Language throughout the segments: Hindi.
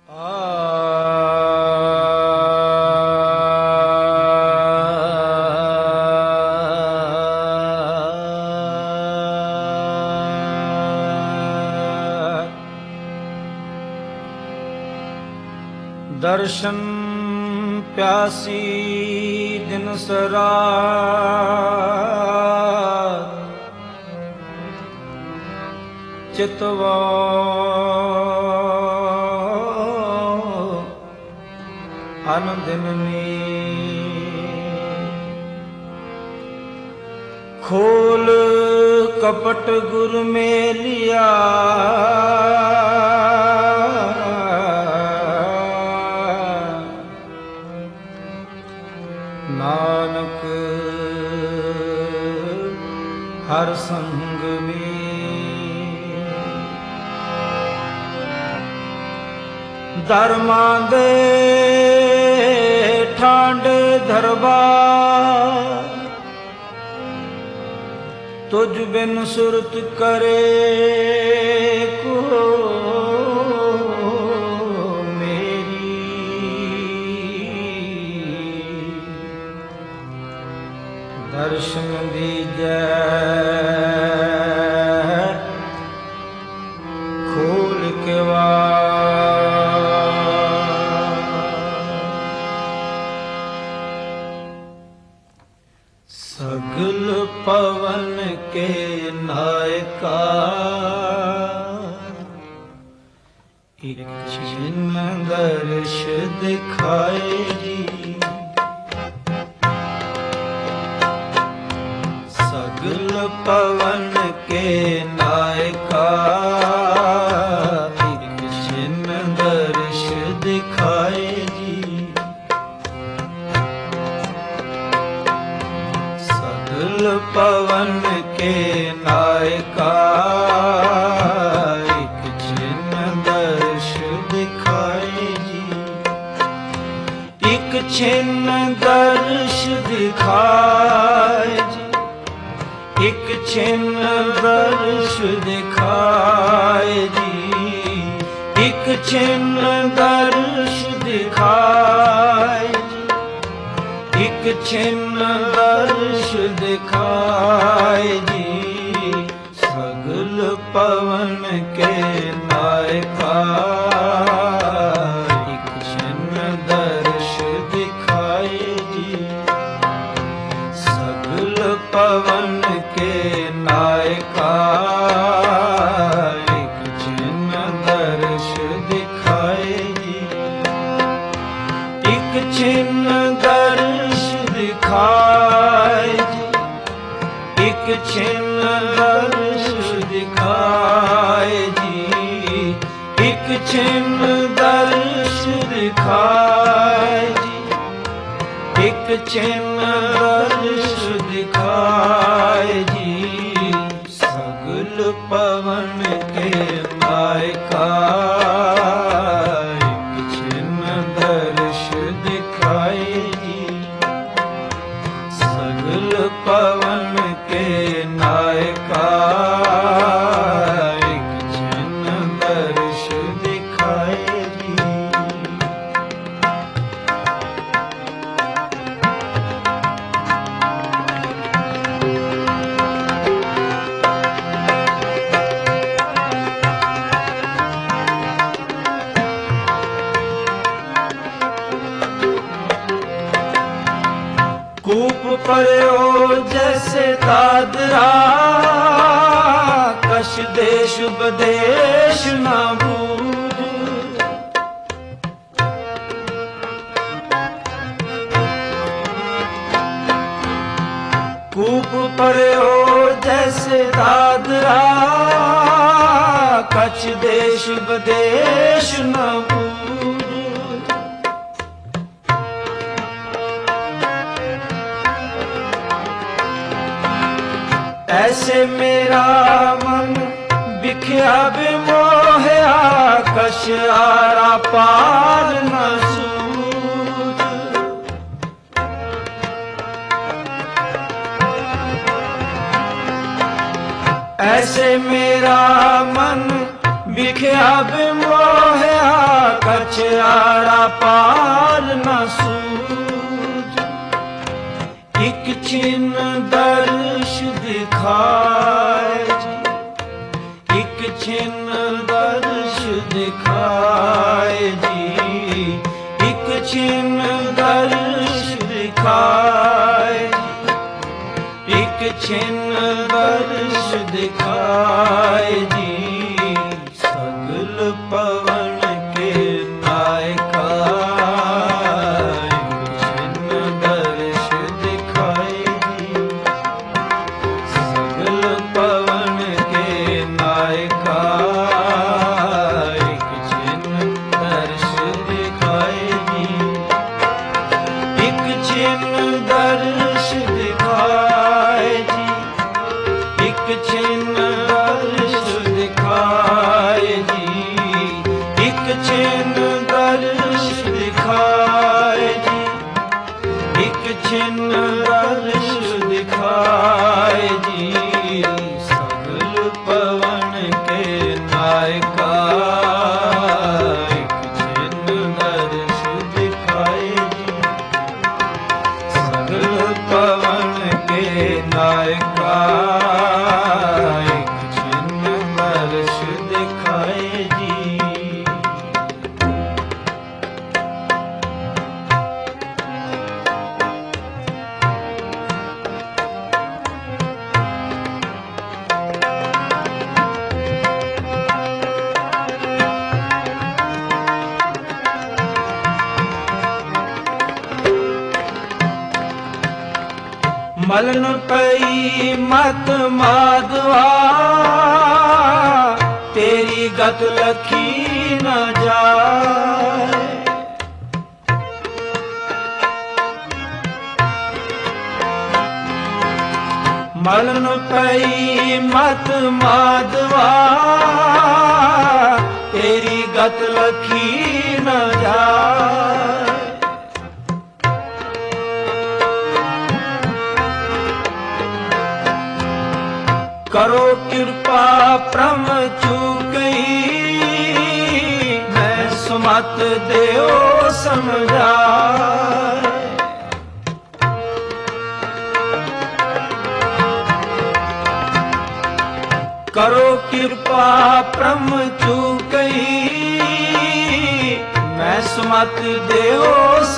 दर्शन प्यासी दिन सरा चितवा अनदिन खोल कपट गुरु में लिया नानक हर संग में धर्मा दे ठांड दरबार तुझ बिन सुरत करे को दर्शन दीजै खोल के सगल पवन के नायका एक छिन्न दर्श दिखाए जी सगल पवन के नायका एक छिन्न दर्श दिखाए जी सगल पवन के नायका एक छिन्न दर्श दिखाए जी एक छिन्न दर्श दिखाए जी एक छिन्न दर्श दिखाए जी एक छिन्न दर्श दिखाए जी एक छिन्न दर्श दिखाए जी सगल पवन के नायका एक छिन्न दर्श दिखाए जी सगल पवन के नायका एक छिन्न दर्श दिखाए जी एक छिन्न दर्श दिखाए जी एक छिन्न दर्श दिखाए जी एक छिन्न दर्श दिखाए जी एक छिन्न दर्श दिखाए जी सगल पवन के नायका एक छिन्न दर्श दिखाए जी सगल पवन के नायका एक छिन्न दर्श दिखाए जी कूप पर्यो जैसे दादरा कश देश बदेश ना बूझ कूप पर्यो जैसे दादरा कछ देश बदेश ना बूझ ऐसे मेरा मन बिख्या बिमोहया कश आरा पार न सूझ ऐसे मेरा मन बिख्या बिमोहया कछ ਦਿਖਾਏ ਜੀ, ਇੱਕ ਛਿਨ ਦਰਸ਼ ਦਿਖਾਏ, ਇੱਕ ਛਿਨ ਦਰਸ਼ ਦਿਖਾਏ ਜੀ, ਸਗਲ ਪਵਨ ਕੇ ਨਾਇਕਾ, ਇੱਕ ਛਿਨ ਦਰਸ਼ ਦਿਖਾਏ ਜੀ, ਸਗਲ ਪਵਨ ਕੇ ਨਾਇਕਾ, ਇੱਕ ਛਿਨ ਦਰਸ਼ ਦਿਖਾਏ ਜੀ, ਇੱਕ ਛਿਨ ਦਰਸ਼ ਦਿਖਾਏ ਜੀ, ਇੱਕ ਛਿਨ ਦਰਸ਼ ਦਿਖਾਏ ਜੀ, ਇੱਕ ਛਿਨ ਦਰਸ਼ ਦਿਖਾਏ ਜੀ, ਇੱਕ ਛਿਨ ਦਰਸ਼ ਦਿਖਾਏ ਜੀ, ਸਗਲ ਪਵਨ ਕੇ ਨਾਇਕਾ, ਇੱਕ ਛਿਨ ਦਰਸ਼ ਦਿਖਾਏ ਜੀ, ਸਗਲ ਪਵਨ ਕੇ ਨਾਇਕਾ, ਇੱਕ ਛਿਨ ਦਰਸ਼ ਦਿਖਾਏ ਜੀ। ਮਲਨ ਪਈ ਮਤ ਮਾਧਵਾ, ਤੇਰੀ ਗਤ ਲਖੀ ਨ ਜਾਏ, ਮਲਨ ਪਈ ਮਤ ਮਾਧਵਾ, ਤੇਰੀ ਗਤ ਲਖੀ ਨ ਜਾਏ, ਕਰੋ ਕਿਰਪਾ ਪ੍ਰਮ ਚੁਕਈ, ਮੈਂ ਸੁਮਤ ਦਿਓ ਸਮਝਾਏ, ਕਰੋ ਕਿਰਪਾ ਪ੍ਰਮ ਚੁਕਈ, ਮੈਂ ਸੁਮਤ ਦਿਓ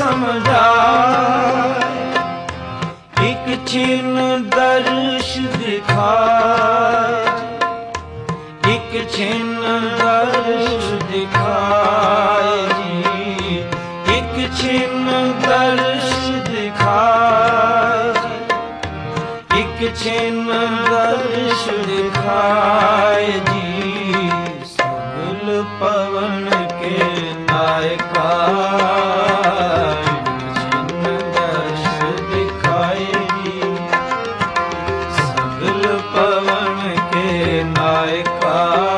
ਸਮਝਾਏ, ਇੱਕ ਛਿਨ ਦਰਸ਼ ਦਿਖਾਏ, ਇੱਕ ਛਿਨ ਦਰਸ਼ ਦਿਖਾਏ ਜੀ, ਇੱਕ ਛਿਨ ਦਰਸ਼ ਦਿਖਾਏ ਜੀ, ਇੱਕ ਛਿਨ ਦਰਸ਼ ਦਿਖਾਏ ਜੀ, ਸਗਲ ਪਵਨ ਕੇ ਨਾਇਕਾ, ਪਵਨ ਕੇ ਨਾਇਕਾ,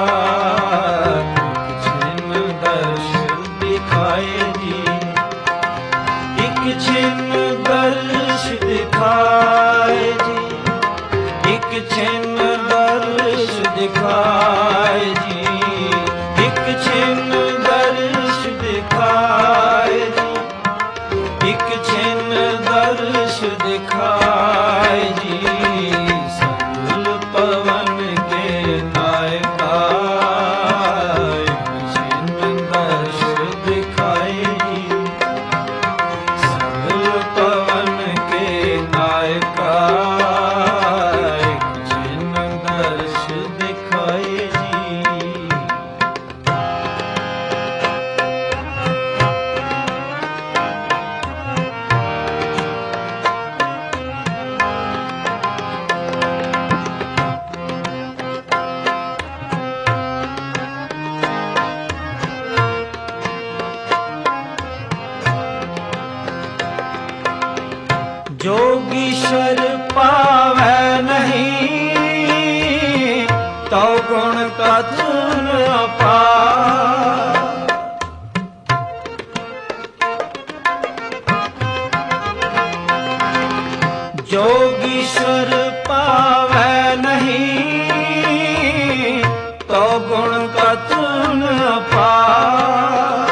ਇੱਕ ਛਿਨ ਦਰਸ਼ ਦਿਖਾਏ ਜੀ, ਇੱਕ ਛਿਨ ਦਰਸ਼ ਦਿਖਾਏ ਜੀ, ਇੱਕ ਛਿਨ ਦਰਸ਼ ਦਿਖਾਏ ਜੀ, ਇੱਕ ਛਿਨ ਦਰਸ਼ ਦਿਖਾਏ ਜੀ, ਇੱਕ ਛਿਨ ਦਰਸ਼ ਦਿਖਾਏ ਜੀ, ਪਵਨ ਕੇ ਨਾਇਕਾ, ਇੱਕ ਛਿਨ ਦਰਸ਼ ਦਿਖਾਏ ਜੀ, ਸਗਲ ਪਵਨ ਕੇ ਨਾਇਕਾ, ਇੱਕ ਛਿਨ ਦਰਸ਼ ਦਿਖਾਏ ਜੀ। जोगीश्वर पावै नहीं, तो गुण कथन अपार, जोगीश्वर पावै नहीं, तो गुण कथन अपार,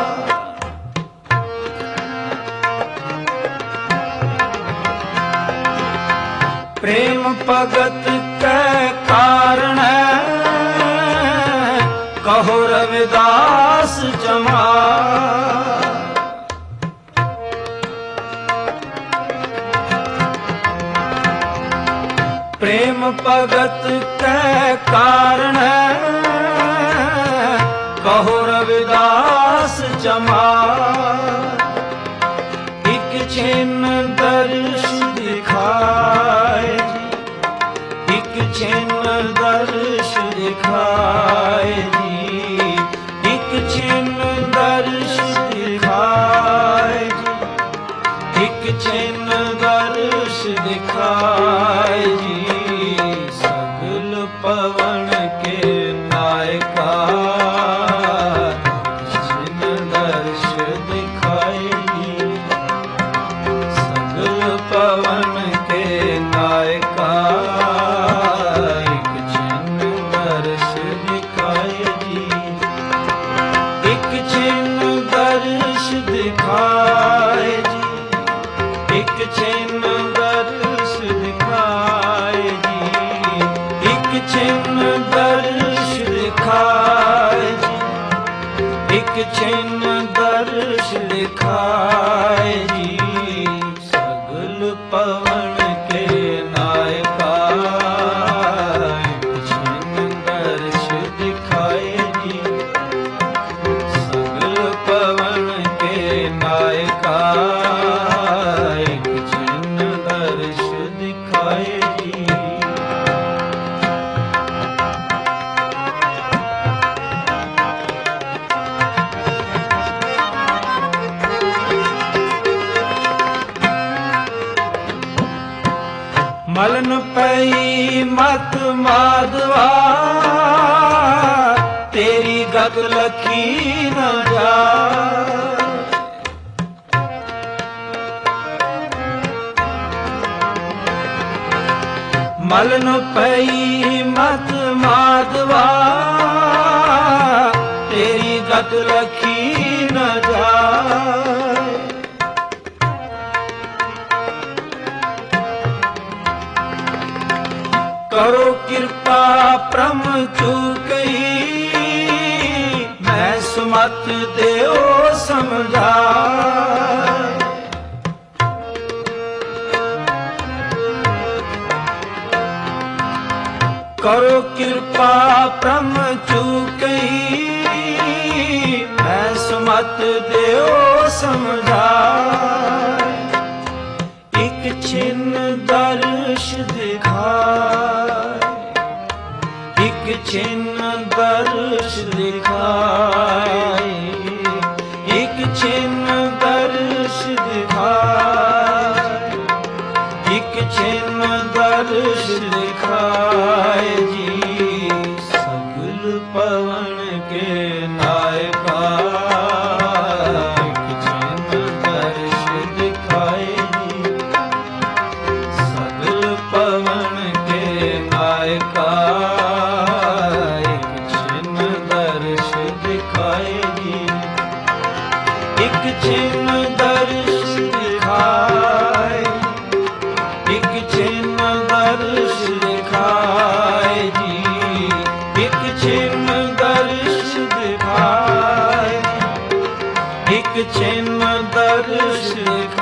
प्रेम भगत कै कारण कहो रविदास रविदास जमाए। प्रेम भगत कै कारण कहो रविदास जमाए। एक छिन दर्श दिखाए जी, एक छिन दर्श दिखाए जी, एक छिन दर्श दिखाए जी, एक छिन दर्श दिखाए जी। सगल पवन के नायका छिन दर्श दिखाए जी। सगल पवन के नायका एक छिन दर्श दिखाए जी। एक छिन दर्श दिखाए जी, एक छिन दर्श दिखाए जी, एक छिन दर्श दिखाए जी, एक छिन दर्श दिखाए जी। सगल पवन के नायका एक छिन दर्श दिखाए जी। सगल पवन के नायका एक छिन दर्श दिखाए जी। मलन पई मत माधवा तेरी गत लखी न जा। मलन पई मत माधवा तेरी गत लखी न जाए। करो कृपा प्रम चूकई मैं सुमत देओ समझाए। करो कृपा प्रम चूकई मैं सुमत देओ समझाए। एक छिन दर्श दिखाए, एक छिन दर्श दिखाए, एक छिन दर्श दिखाए, एक छिन दर्श दिखाए जी। सगल पवन के नायका एक छिन दर्श दिखाए जी। सगल पवन के नायका एक छिन दर्श दिखाए जी। एक छिन दर्श दिखाए, एक छिन दर्श दिखाए जी। एक छिन दर्श दिखाए, एक छिन दर्श दिखाए।